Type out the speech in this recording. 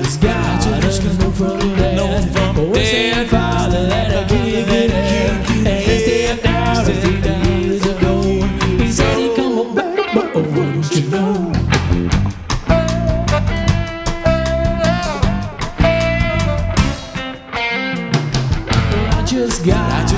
just gotta know from there. What's that father that I give it and he stepped out a few years ago. He said he'd come on back, but what don't you know? I just got